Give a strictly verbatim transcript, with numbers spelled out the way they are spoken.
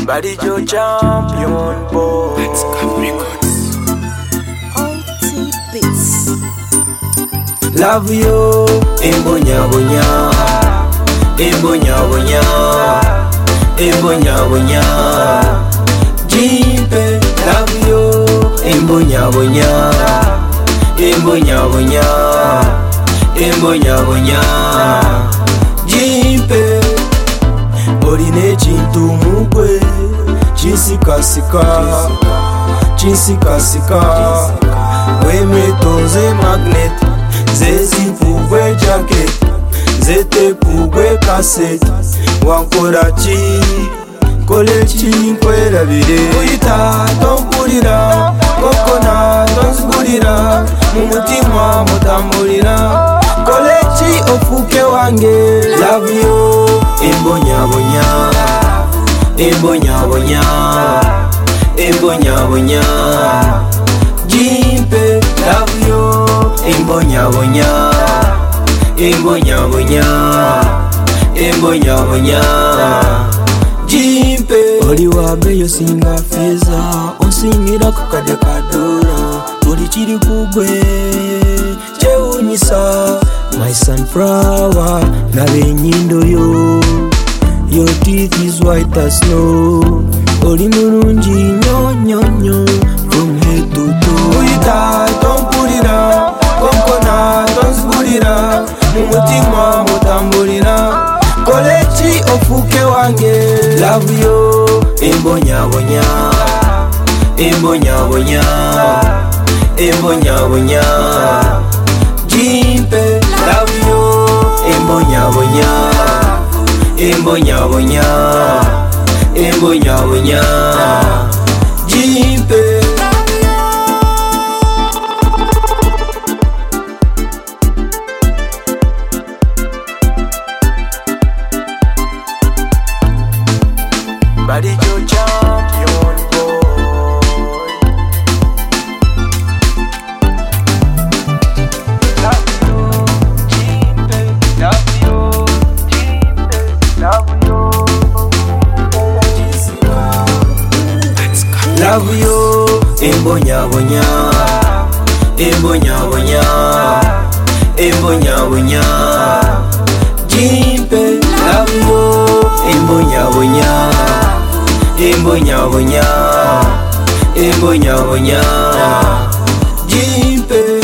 Body Joe champion boy. Let's go records. O T Beats. Love you, imbonya bonya, imbonya bonya, imbonya bonya. Jimpe, love you, imbonya bonya, imbonya bonya, imbonya bonya. Jimpe, orine chintu mugwe, chinsikasika, chinsikasika. Weme tonze magnet. Zezi pugwe jacket, zete pugwe cassette. Wankora chi, kole chi nkwera bire. Uyita tonkurira, kokona tonsgurira. Mumutima mutamurira, kole chi ofuke wange. Love you, imbonya bonya, imbonya bonya, imbonya bonya. Jimpe, love you. Imbonya bonya, imbonya bonya, imbonya bonya. Jimpe, oli wabe yo singa feza, onsingira kukade kadora. Oli chiri kugwe, chewunyisa. My sunflower, nabe nyindo yo. Your teeth is white as snow. Oli mulungi nyo nyo nyo, from head to toe. Uyita tonkurira, kokona tonsgurira. Mumutima mutamburira, kolechi ofuke wange. Love you, imbonya bonya, imbonya bonya, imbonya bonya. Jimpe, love you, imbonya bonya, imbonya bonya, imbonya bonya. Jimpe. Body Joe champion boy. Love you, Jimpe. Love you, Jimpe. Love you. Love you, imbonya bonya, imbonya bonya, imbonya bonya. Jimpe, love you, imbonya bonya, imbonya bonya, imbonya bonya. Jimpe.